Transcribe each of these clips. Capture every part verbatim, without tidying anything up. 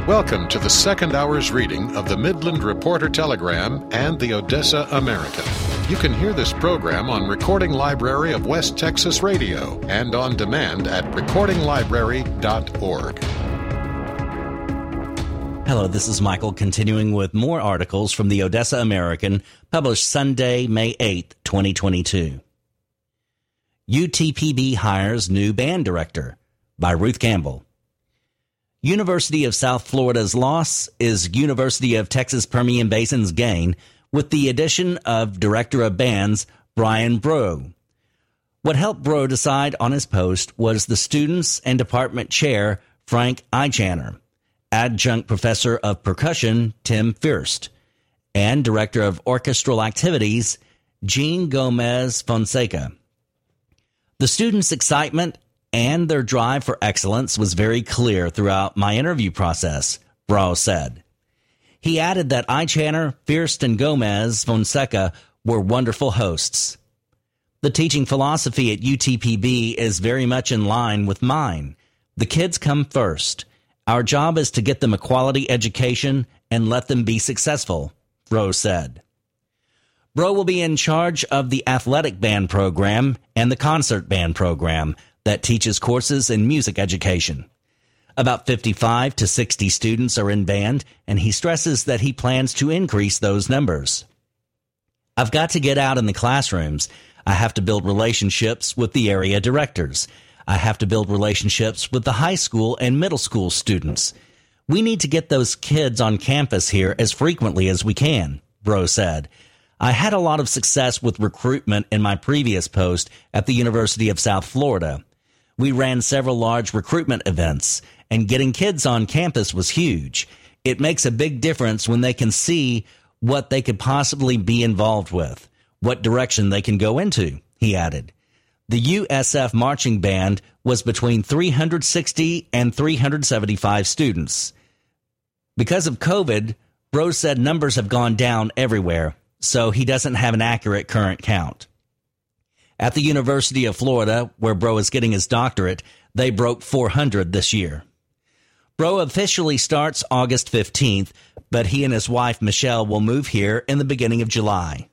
Welcome to the second hour's reading of the Midland Reporter Telegram and the Odessa American. You can hear this program on Recording Library of West Texas Radio and on demand at recording library dot org. Hello, this is Michael, continuing with more articles from the Odessa American, published Sunday, May eighth, twenty twenty-two. U T P B hires new band director, by Ruth Campbell. University of South Florida's loss is University of Texas Permian Basin's gain, with the addition of Director of Bands Brian Breaux. What helped Breaux decide on his post was the students and department chair Frank Eichaner, adjunct professor of percussion Tim Fierst, and director of orchestral activities Jean Gomez Fonseca. The students' excitement and their drive for excellence was very clear throughout my interview process, Breaux said. He added that Eichaner, Fierst, and Gomez Fonseca were wonderful hosts. The teaching philosophy at U T P B is very much in line with mine. The kids come first. Our job is to get them a quality education and let them be successful, Breaux said. Breaux will be in charge of the athletic band program and the concert band program that teaches courses in music education. About fifty-five to sixty students are in band, and he stresses that he plans to increase those numbers. I've got to get out in the classrooms. I have to build relationships with the area directors. I have to build relationships with the high school and middle school students. We need to get those kids on campus here as frequently as we can, Breaux said. I had a lot of success with recruitment in my previous post at the University of South Florida. We ran several large recruitment events, and getting kids on campus was huge. It makes a big difference when they can see what they could possibly be involved with, what direction they can go into, he added. The U S F marching band was between three hundred sixty and three hundred seventy-five students. Because of COVID, Breaux said numbers have gone down everywhere, so he doesn't have an accurate current count. At the University of Florida, where Breaux is getting his doctorate, they broke four hundred this year. Breaux officially starts August fifteenth, but he and his wife, Michelle, will move here in the beginning of July.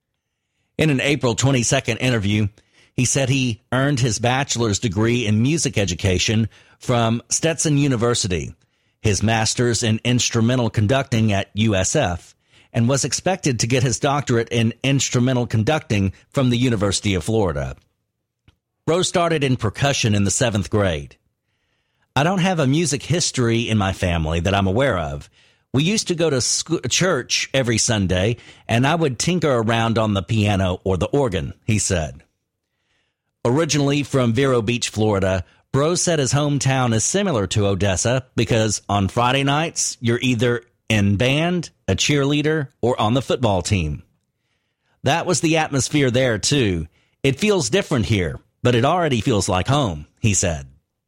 In an April twenty-second interview, he said he earned his bachelor's degree in music education from Stetson University, his master's in instrumental conducting at U S F, and was expected to get his doctorate in instrumental conducting from the University of Florida. Breaux started in percussion in the seventh grade. I don't have a music history in my family that I'm aware of. We used to go to sc- church every Sunday, and I would tinker around on the piano or the organ, he said. Originally from Vero Beach, Florida, Breaux said his hometown is similar to Odessa because on Friday nights, you're either in band, a cheerleader, or on the football team. That was the atmosphere there, too. It feels different here, but it already feels like home, he said.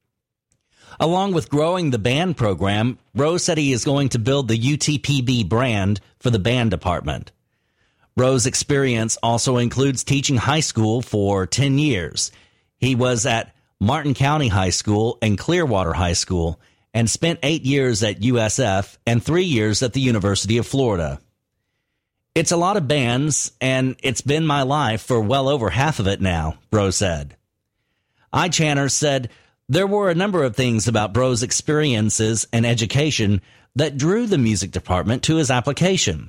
Along with growing the band program, Breaux said he is going to build the U T P B brand for the band department. Breaux's experience also includes teaching high school for ten years. He was at Martin County High School and Clearwater High School, and spent eight years at U S F and three years at the University of Florida. It's a lot of bands, and it's been my life for well over half of it now, Breaux said. Eichaner said there were a number of things about Breaux's experiences and education that drew the music department to his application.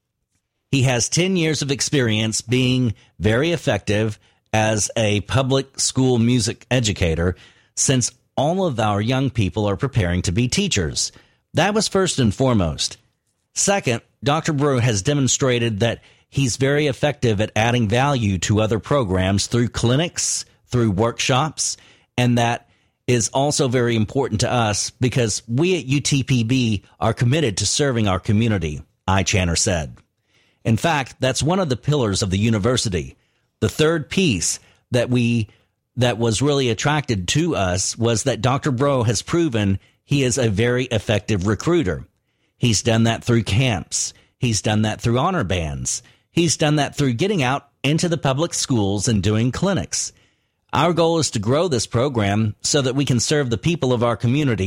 He has ten years of experience being very effective as a public school music educator since all of our young people are preparing to be teachers. That was first and foremost. Second, Doctor Breaux has demonstrated that he's very effective at adding value to other programs through clinics, through workshops, and that is also very important to us because we at U T P B are committed to serving our community, Eichaner said. In fact, that's one of the pillars of the university. The third piece that we that was really attracted to us was that Doctor Breaux has proven he is a very effective recruiter. He's done that through camps. He's done that through honor bands. He's done that through getting out into the public schools and doing clinics. Our goal is to grow this program so that we can serve the people of our community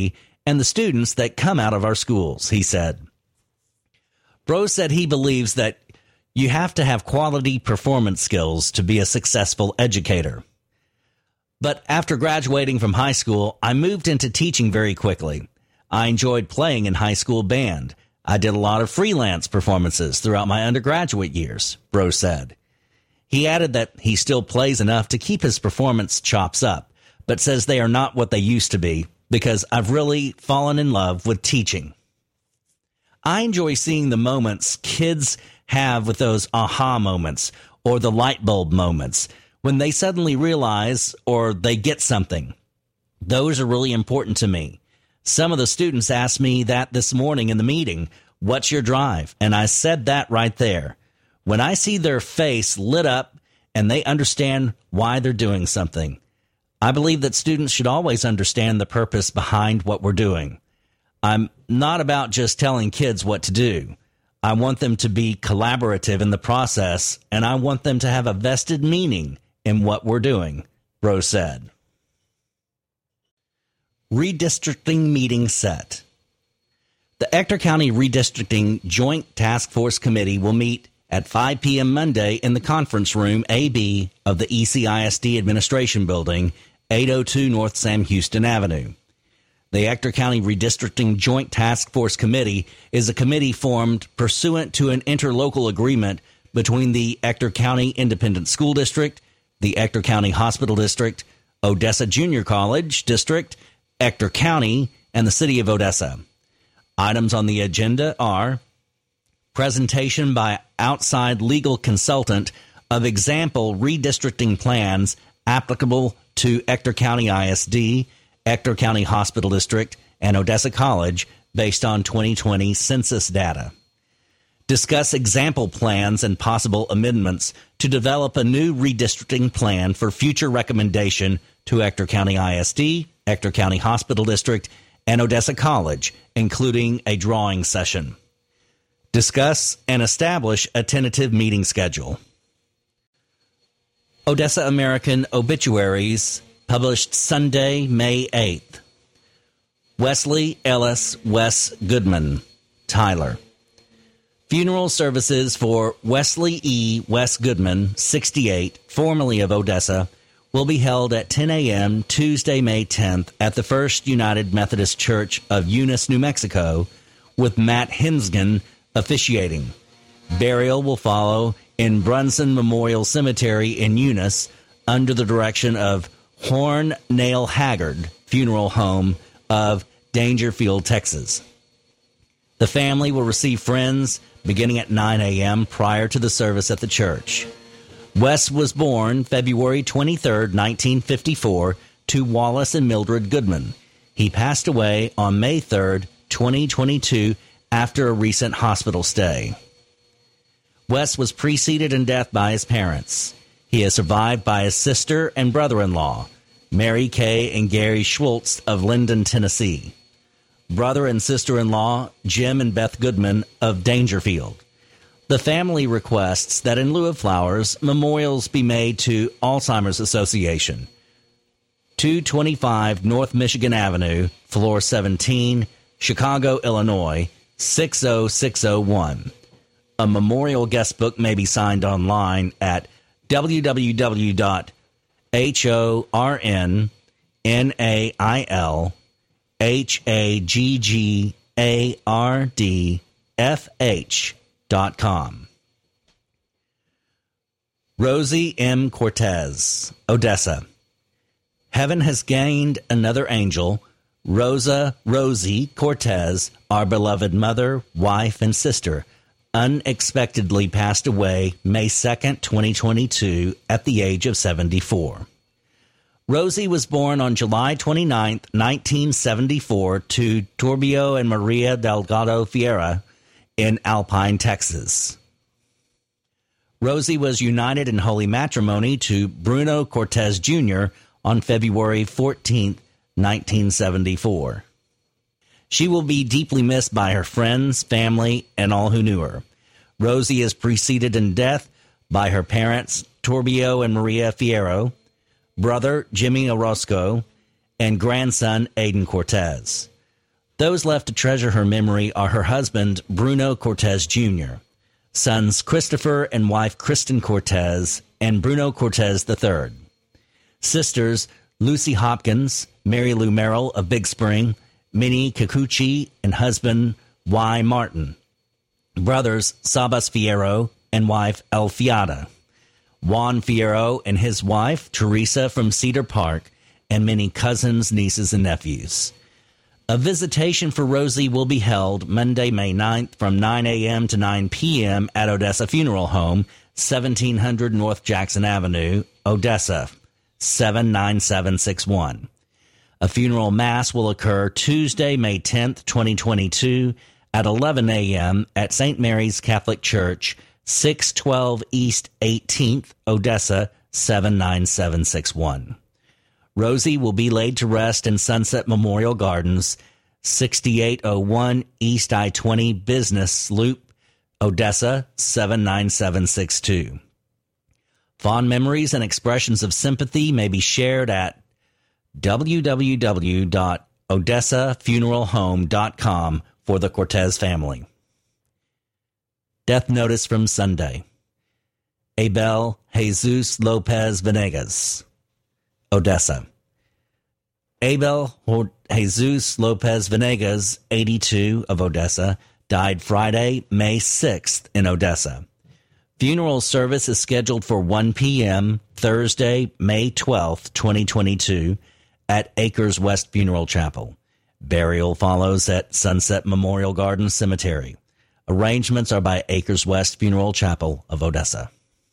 and the students that come out of our schools, he said. Brose said he believes that you have to have quality performance skills to be a successful educator. But after graduating from high school, I moved into teaching very quickly. I enjoyed playing in high school band. I did a lot of freelance performances throughout my undergraduate years, Brose said. He added that he still plays enough to keep his performance chops up, but says they are not what they used to be because I've really fallen in love with teaching. I enjoy seeing the moments kids have with those aha moments or the light bulb moments when they suddenly realize or they get something. Those are really important to me. Some of the students asked me that this morning in the meeting, what's your drive? And I said that right there. When I see their face lit up and they understand why they're doing something, I believe that students should always understand the purpose behind what we're doing. I'm not about just telling kids what to do. I want them to be collaborative in the process, and I want them to have a vested meaning in what we're doing, Brose said. Redistricting meeting set. The Ector County Redistricting Joint Task Force Committee will meet at five p.m. Monday in the conference room A B of the E C I S D Administration Building, eight oh two North Sam Houston Avenue. The Ector County Redistricting Joint Task Force Committee is a committee formed pursuant to an interlocal agreement between the Ector County Independent School District, the Ector County Hospital District, Odessa Junior College District, Ector County, and the City of Odessa. Items on the agenda are presentation by outside legal consultant of example redistricting plans applicable to Ector County I S D, Ector County Hospital District, and Odessa College based on twenty twenty census data. Discuss example plans and possible amendments to develop a new redistricting plan for future recommendation to Ector County I S D, Ector County Hospital District, and Odessa College, including a drawing session. Discuss and establish a tentative meeting schedule. Odessa American Obituaries, published Sunday, May eighth. Wesley Ellis Wes Goodman, Tyler. Funeral services for Wesley E. Wes Goodman, sixty-eight, formerly of Odessa, will be held at ten a.m. Tuesday, May tenth at the First United Methodist Church of Eunice, New Mexico, with Matt Hensgen officiating. Burial will follow in Brunson Memorial Cemetery in Eunice under the direction of Horn Nail Haggard Funeral Home of Dangerfield, Texas. The family will receive friends beginning at nine a.m. prior to the service at the church. Wes was born February twenty-third, nineteen fifty-four, to Wallace and Mildred Goodman. He passed away on May third, twenty twenty-two, after a recent hospital stay. Wes was preceded in death by his parents. He is survived by his sister and brother-in-law, Mary Kay and Gary Schultz of Linden, Tennessee. Brother and sister-in-law, Jim and Beth Goodman of Dangerfield. The family requests that in lieu of flowers, memorials be made to Alzheimer's Association, two twenty-five North Michigan Avenue, floor seventeen, Chicago, Illinois, six oh six oh one. A memorial guest book may be signed online at w w w dot hornail haggardfh dot com. Rosie M. Cortez, Odessa. Heaven has gained another angel, Rosa Rosie Cortez, our beloved mother, wife, and sister, unexpectedly passed away May second, twenty twenty-two, at the age of seventy-four. Rosie was born on July twenty-ninth, nineteen seventy-four, to Turbio and Maria Delgado Fiera in Alpine, Texas. Rosie was united in holy matrimony to Bruno Cortez Junior on February fourteenth, nineteen seventy-four. She will be deeply missed by her friends, family, and all who knew her. Rosie is preceded in death by her parents, Turbio and Maria Fierro, brother Jimmy Orozco, and grandson Aiden Cortez. Those left to treasure her memory are her husband, Bruno Cortez Junior, sons Christopher and wife Kristen Cortez, and Bruno Cortez the third, sisters Lucy Hopkins, Mary Lou Merrill of Big Spring, Minnie Kikuchi, and husband Y. Martin, brothers Sabas Fierro and wife El Fiada, Juan Fierro and his wife Teresa from Cedar Park, and many cousins, nieces, and nephews. A visitation for Rosie will be held Monday, May ninth from nine a.m. to nine p.m. at Odessa Funeral Home, seventeen hundred North Jackson Avenue, Odessa, seven nine seven six one. A funeral mass will occur Tuesday, May tenth, twenty twenty-two at eleven a.m. at Saint Mary's Catholic Church, six twelve East eighteenth, Odessa, seven nine seven six one. Rosie will be laid to rest in Sunset Memorial Gardens, sixty-eight oh one East I twenty Business Loop, Odessa, seven nine seven six two. Fond memories and expressions of sympathy may be shared at w w w dot odessa funeral home dot com for the Cortez family. Death notice from Sunday. Abel Jesus Lopez Venegas, Odessa. Abel Jesus Lopez Venegas, eighty-two, of Odessa, died Friday, May sixth in Odessa. Funeral service is scheduled for one p.m. Thursday, May twelfth, twenty twenty-two at Acres West Funeral Chapel. Burial follows at Sunset Memorial Garden Cemetery. Arrangements are by Acres West Funeral Chapel of Odessa.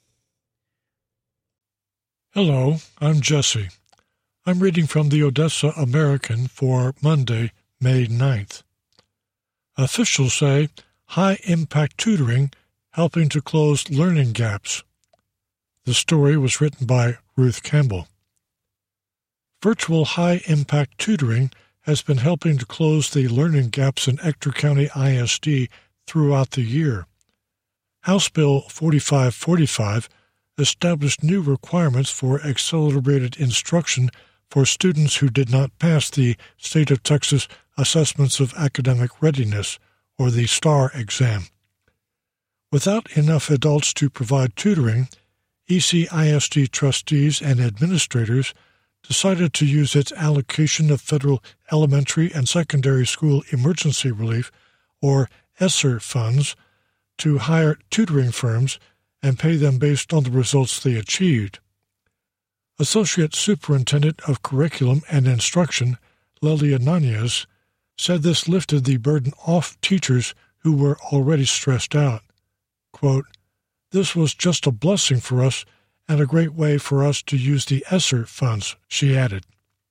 Hello, I'm Jesse. I'm reading from the Odessa American for Monday, May ninth. Officials say high-impact tutoring helping to close learning gaps. The story was written by Ruth Campbell. Virtual high-impact tutoring has been helping to close the learning gaps in Ector County I S D throughout the year. House Bill forty-five forty-five established new requirements for accelerated instruction for students who did not pass the State of Texas Assessments of Academic Readiness, or the STAR exam. Without enough adults to provide tutoring, E C I S D trustees and administrators decided to use its allocation of federal elementary and secondary school emergency relief, or ESSER funds, to hire tutoring firms and pay them based on the results they achieved. Associate Superintendent of Curriculum and Instruction, Lelia Nanez, said this lifted the burden off teachers who were already stressed out. Quote, "This was just a blessing for us and a great way for us to use the ESSER funds," she added.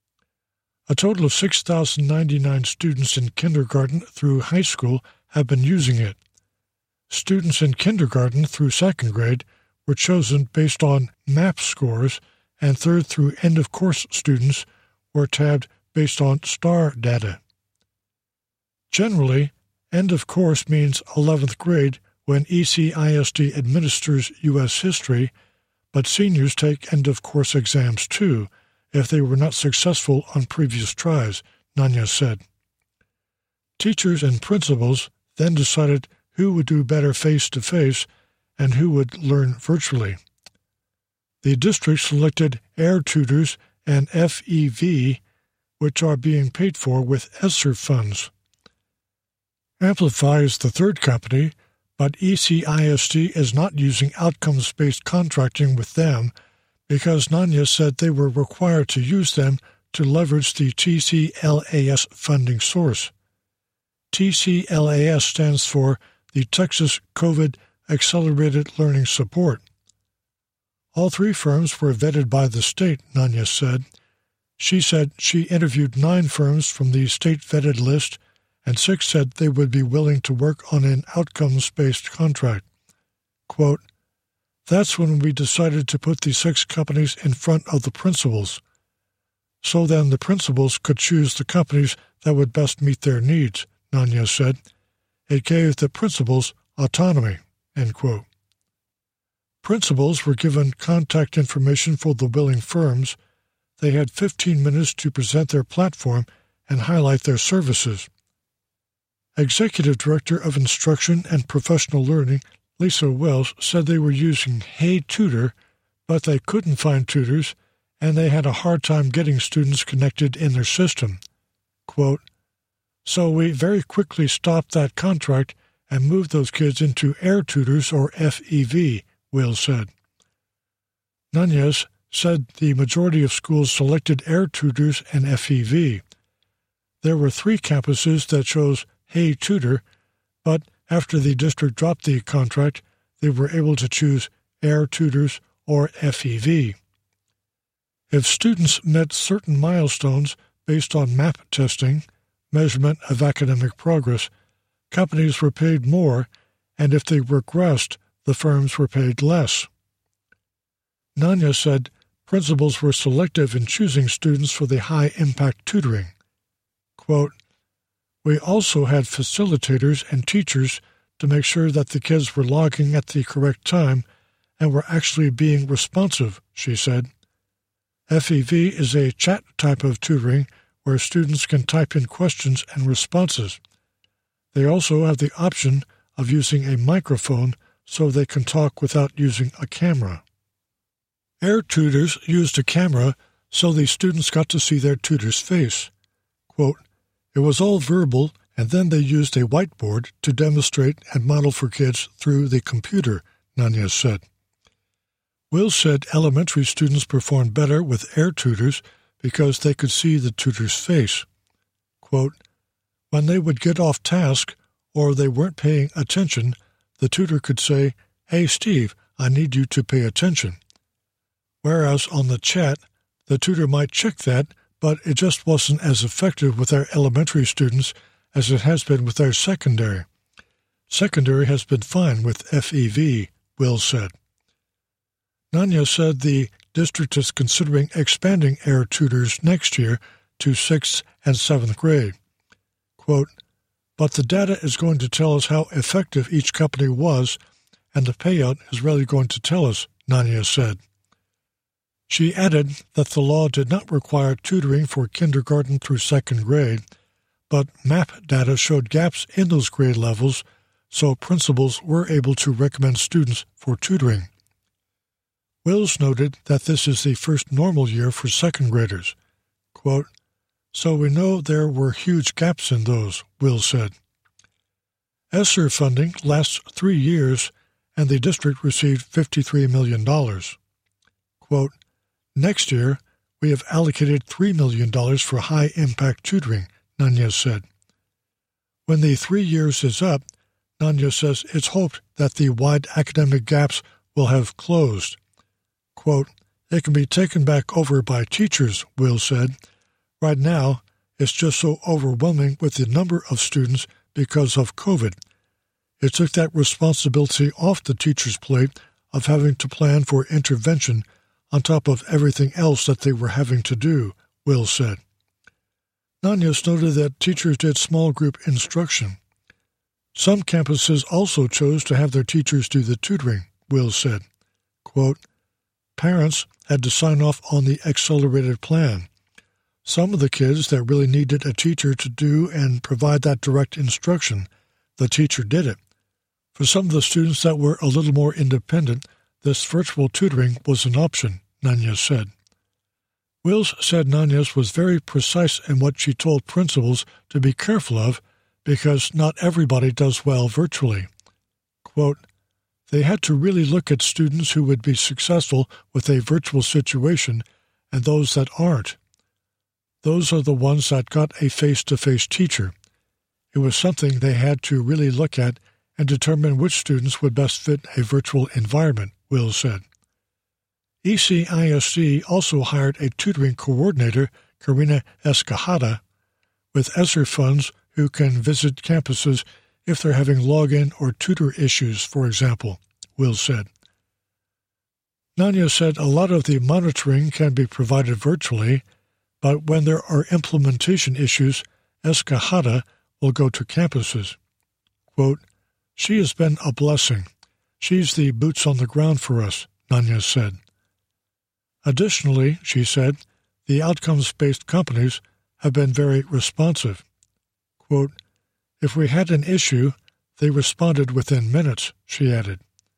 A total of six thousand ninety-nine students in kindergarten through high school have been using it. Students in kindergarten through second grade were chosen based on MAP scores, and third through end-of-course students were tabbed based on STAR data. Generally, end-of-course means eleventh grade when E C I S D administers U S history, but seniors take end-of-course exams too if they were not successful on previous tries, Nanya said. Teachers and principals then decided who would do better face-to-face and who would learn virtually. The district selected Air Tutors and F E V, which are being paid for with ESSER funds. Amplify is the third company, but E C I S D is not using outcomes-based contracting with them because Nanya said they were required to use them to leverage the T C L A S funding source. T C L A S stands for the Texas COVID Accelerated Learning Support. All three firms were vetted by the state, Nanya said. She said she interviewed nine firms from the state-vetted list, and six said they would be willing to work on an outcomes-based contract. Quote, "That's when we decided to put the six companies in front of the principals. So then the principals could choose the companies that would best meet their needs," Nanya said. "It gave the principals autonomy," end quote. Principals were given contact information for the willing firms. They had fifteen minutes to present their platform and highlight their services. Executive Director of Instruction and Professional Learning, Lisa Wells, said they were using Hey Tutor, but they couldn't find tutors, and they had a hard time getting students connected in their system. Quote, "So we very quickly stopped that contract and moved those kids into Air Tutors or F E V," Will said. Nunez said the majority of schools selected Air Tutors and F E V. There were three campuses that chose Hey Tutor, but after the district dropped the contract, they were able to choose Air Tutors or F E V. If students met certain milestones based on MAP testing, measurement of academic progress, companies were paid more, and if they regressed, the firms were paid less. Nanya said principals were selective in choosing students for the high-impact tutoring. Quote, "We also had facilitators and teachers to make sure that the kids were logging at the correct time and were actually being responsive," she said. F E V is a chat type of tutoring where students can type in questions and responses. They also have the option of using a microphone so they can talk without using a camera. Air Tutors used a camera so the students got to see their tutor's face. Quote, "It was all verbal, and then they used a whiteboard to demonstrate and model for kids through the computer," Nunez said. Will said elementary students performed better with Air Tutors because they could see the tutor's face. Quote, "When they would get off task or they weren't paying attention, the tutor could say, 'Hey, Steve, I need you to pay attention.' Whereas on the chat, the tutor might check that, but it just wasn't as effective with our elementary students as it has been with our secondary. Secondary has been fine with F E V," Will said. Nanya said the district is considering expanding Air Tutors next year to sixth and seventh grade. Quote, "But the data is going to tell us how effective each company was, and the payout is really going to tell us," Nanya said. She added that the law did not require tutoring for kindergarten through second grade, but MAP data showed gaps in those grade levels, so principals were able to recommend students for tutoring. Wills noted that this is the first normal year for second graders. Quote, "So we know there were huge gaps in those," Will said. ESSER funding lasts three years, and the district received fifty-three million dollars. Quote, "Next year, we have allocated three million dollars for high-impact tutoring," Nunez said. When the three years is up, Nunez says it's hoped that the wide academic gaps will have closed. Quote, "It can be taken back over by teachers," Will said. "Right now, it's just so overwhelming with the number of students because of COVID. It took that responsibility off the teacher's plate of having to plan for intervention on top of everything else that they were having to do," Will said. Nunez noted that teachers did small group instruction. Some campuses also chose to have their teachers do the tutoring, Will said. Quote, "Parents had to sign off on the accelerated plan. Some of the kids that really needed a teacher to do and provide that direct instruction, the teacher did it. For some of the students that were a little more independent, this virtual tutoring was an option," Nunez said. Wills said Nunez was very precise in what she told principals to be careful of because not everybody does well virtually. Quote, "They had to really look at students who would be successful with a virtual situation and those that aren't. Those are the ones that got a face-to-face teacher. It was something they had to really look at and determine which students would best fit a virtual environment," Will said. E C I S C also hired a tutoring coordinator, Karina Escajada, with ESSER funds who can visit campuses if they're having login or tutor issues, for example, Will said. Nunez said a lot of the monitoring can be provided virtually, but when there are implementation issues, Escajada will go to campuses. Quote, "She has been a blessing. She's the boots on the ground for us," Nunez said. Additionally, she said, the outcomes-based companies have been very responsive. Quote, If we had an issue, they responded within minutes, she added.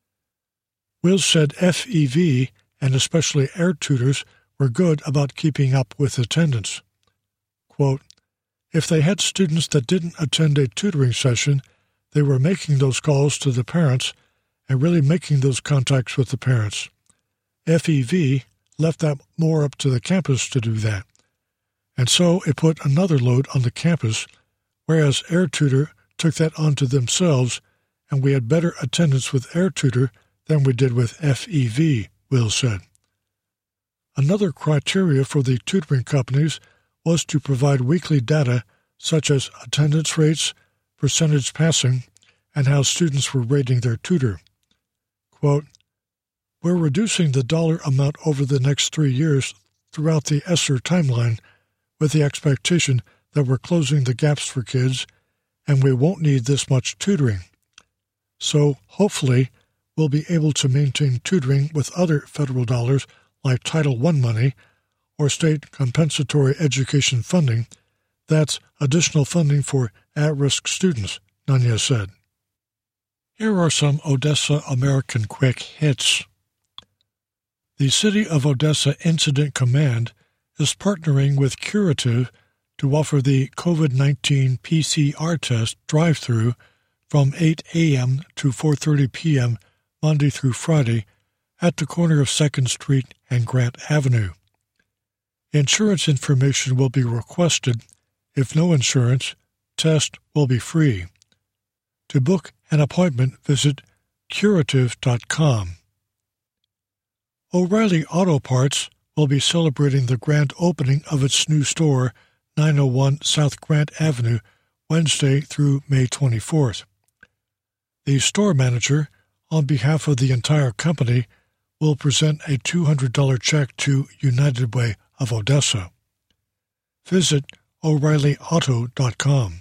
Wills said F E V, and especially air tutors, were good about keeping up with attendance. Quote, if they had students that didn't attend a tutoring session, they were making those calls to the parents and really making those contacts with the parents. F E V left that more up to the campus to do that. And so it put another load on the campus, whereas Air Tutor took that onto themselves, and we had better attendance with Air Tutor than we did with F E V, Will said. Another criteria for the tutoring companies was to provide weekly data such as attendance rates, percentage passing, and how students were rating their tutor. Quote, we're reducing the dollar amount over the next three years throughout the ESSER timeline with the expectation that we're closing the gaps for kids and we won't need this much tutoring. So, hopefully, we'll be able to maintain tutoring with other federal dollars like Title one money or state compensatory education funding. That's additional funding for at-risk students, Nunez said. Here are some Odessa American quick hits. The City of Odessa Incident Command is partnering with Curative to offer the COVID nineteen P C R test drive-through from eight a.m. to four thirty p.m. Monday through Friday at the corner of second Street and Grant Avenue. Insurance information will be requested. If no insurance, test will be free. To book an appointment, visit curative dot com. O'Reilly Auto Parts will be celebrating the grand opening of its new store, nine oh one South Grant Avenue, Wednesday through May twenty-fourth. The store manager, on behalf of the entire company, will present a two hundred dollars check to United Way of Odessa. Visit O'Reilly Auto dot com.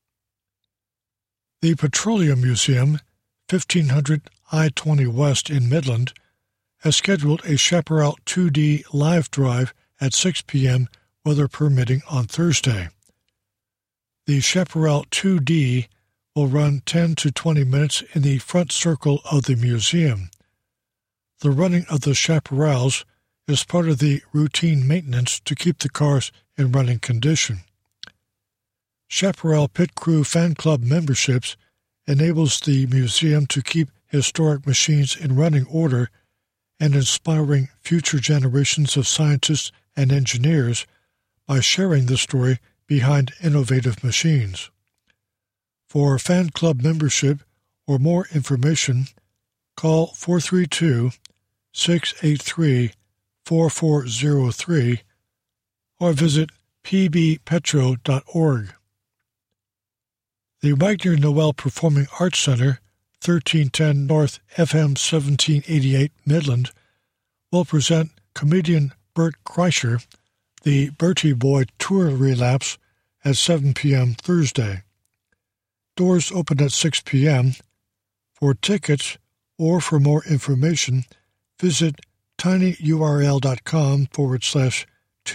The Petroleum Museum, fifteen hundred I twenty West in Midland, has scheduled a Chaparral two D live drive at six p.m., weather permitting, on Thursday. The Chaparral two D will run ten to twenty minutes in the front circle of the museum. The running of the Chaparrals is part of the routine maintenance to keep the cars in running condition. Chaparral Pit Crew Fan Club memberships enables the museum to keep historic machines in running order and inspiring future generations of scientists and engineers by sharing the story behind innovative machines. For fan club membership or more information, call four three two, six eight three, four four zero three or visit p b petro dot org. The Wagner Noel Performing Arts Center, thirteen ten North F M seventeen eighty-eight Midland, will present comedian Bert Kreischer, the Bertie Boy Tour Relapse, at seven p.m. Thursday. Doors open at six p.m. For tickets or for more information, visit tinyurl.com forward slash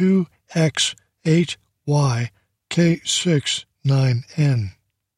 2x8yk69n.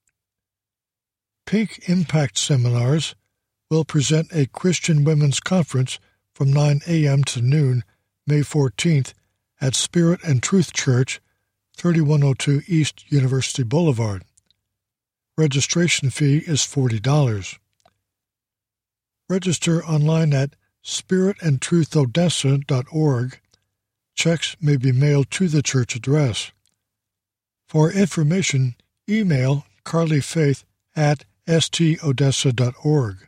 Pink Impact Seminars will present a Christian Women's Conference from nine a.m. to noon, May fourteenth, at Spirit and Truth Church, thirty-one oh two East University Boulevard. Registration fee is forty dollars. Register online at spirit and truth odessa dot org. Checks may be mailed to the church address. For information, email carlyfaith at s t odessa dot org.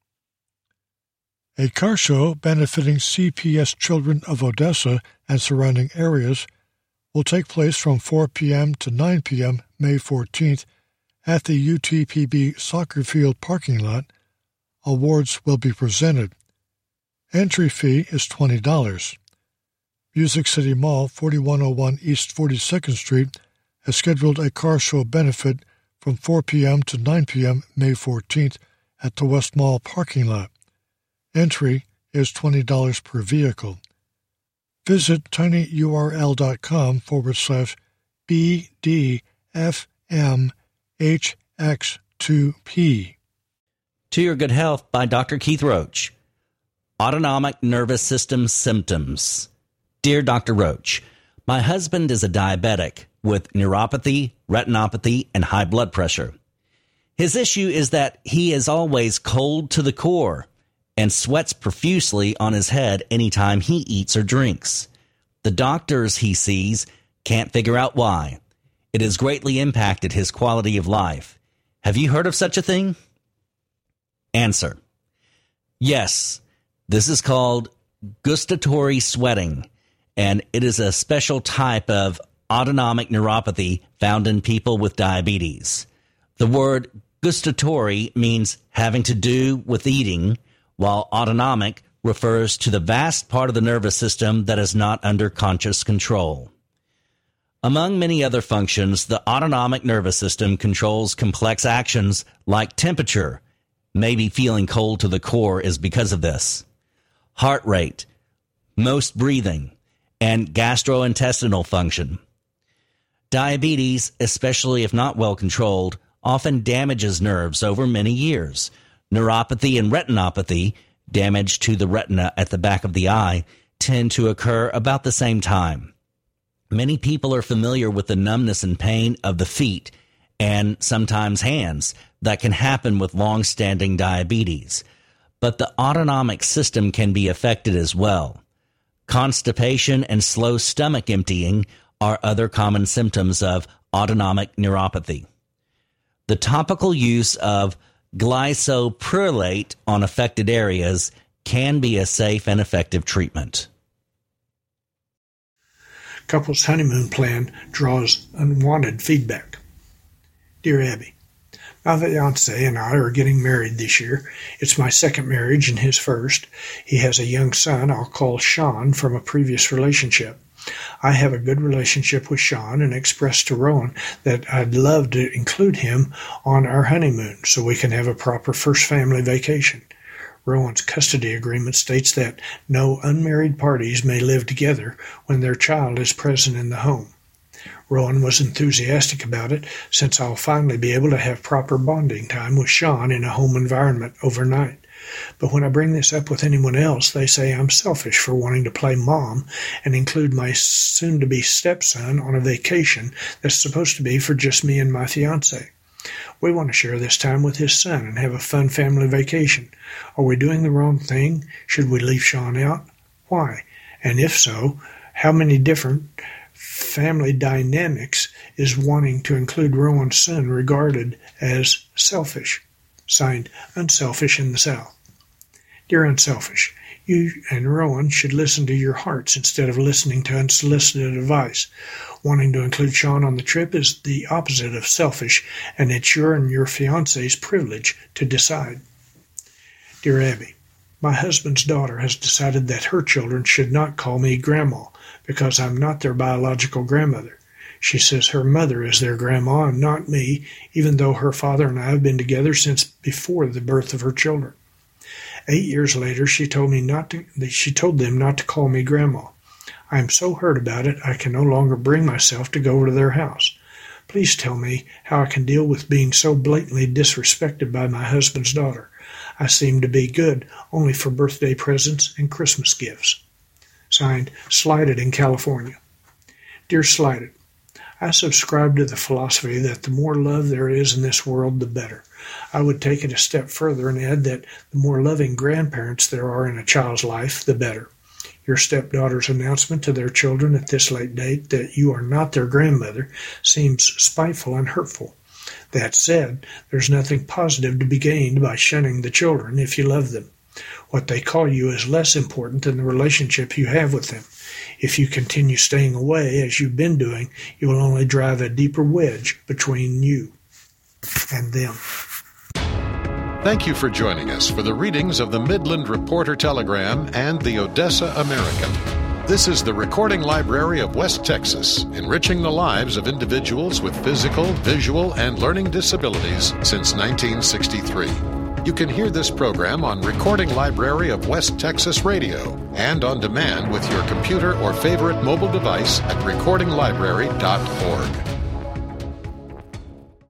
A car show benefiting C P S Children of Odessa and surrounding areas will take place from four p.m. to nine p.m. May fourteenth at the U T P B soccer field parking lot. Awards will be presented. Entry fee is twenty dollars. Music City Mall, forty-one oh one East forty-second Street, has scheduled a car show benefit from four p.m. to nine p.m. May fourteenth at the West Mall parking lot. Entry is twenty dollars per vehicle. Visit tinyurl.com forward slash BDFMHAPP X two P. To Your Good Health by Doctor Keith Roach. Autonomic Nervous System Symptoms. Dear Doctor Roach, my husband is a diabetic with neuropathy, retinopathy, and high blood pressure. His issue is that he is always cold to the core and sweats profusely on his head anytime he eats or drinks. The doctors he sees can't figure out why. It has greatly impacted his quality of life. Have you heard of such a thing? Answer. Yes, this is called gustatory sweating, and it is a special type of autonomic neuropathy found in people with diabetes. The word gustatory means having to do with eating, while autonomic refers to the vast part of the nervous system that is not under conscious control. Among many other functions, the autonomic nervous system controls complex actions like temperature. Maybe feeling cold to the core is because of this. Heart rate, most breathing, and gastrointestinal function. Diabetes, especially if not well controlled, often damages nerves over many years. Neuropathy and retinopathy, damage to the retina at the back of the eye, tend to occur about the same time. Many people are familiar with the numbness and pain of the feet and sometimes hands that can happen with long-standing diabetes. But the autonomic system can be affected as well. Constipation and slow stomach emptying are other common symptoms of autonomic neuropathy. The topical use of glycopyrrolate on affected areas can be a safe and effective treatment. Couple's honeymoon plan draws unwanted feedback. Dear Abby, my fiancé and I are getting married this year. It's my second marriage and his first. He has a young son I'll call Sean from a previous relationship. I have a good relationship with Sean and expressed to Rowan that I'd love to include him on our honeymoon so we can have a proper first family vacation. Rowan's custody agreement states that no unmarried parties may live together when their child is present in the home. Rowan was enthusiastic about it since I'll finally be able to have proper bonding time with Sean in a home environment overnight. But when I bring this up with anyone else, they say I'm selfish for wanting to play mom and include my soon-to-be stepson on a vacation that's supposed to be for just me and my fiancé. We want to share this time with his son and have a fun family vacation. Are we doing the wrong thing? Should we leave Sean out? Why? And if so, how many different family dynamics is wanting to include Rowan's son regarded as selfish? Signed, Unselfish in the South. Dear Unselfish, you and Rowan should listen to your hearts instead of listening to unsolicited advice. Wanting to include Sean on the trip is the opposite of selfish, and it's your and your fiancé's privilege to decide. Dear Abby, my husband's daughter has decided that her children should not call me Grandma because I'm not their biological grandmother. She says her mother is their grandma and not me, even though her father and I have been together since before the birth of her children. Eight years later, she told me not to. She told them not to call me Grandma. I am so hurt about it, I can no longer bring myself to go over to their house. Please tell me how I can deal with being so blatantly disrespected by my husband's daughter. I seem to be good only for birthday presents and Christmas gifts. Signed, Slighted in California. Dear Slighted, I subscribe to the philosophy that the more love there is in this world, the better. I would take it a step further and add that the more loving grandparents there are in a child's life, the better. Your stepdaughter's announcement to their children at this late date that you are not their grandmother seems spiteful and hurtful. That said, there's nothing positive to be gained by shunning the children if you love them. What they call you is less important than the relationship you have with them. If you continue staying away, as you've been doing, you will only drive a deeper wedge between you and them. Thank you for joining us for the readings of the Midland Reporter Telegram and the Odessa American. This is the Recording Library of West Texas, enriching the lives of individuals with physical, visual, and learning disabilities since nineteen sixty-three. You can hear this program on Recording Library of West Texas Radio and on demand with your computer or favorite mobile device at recording library dot org.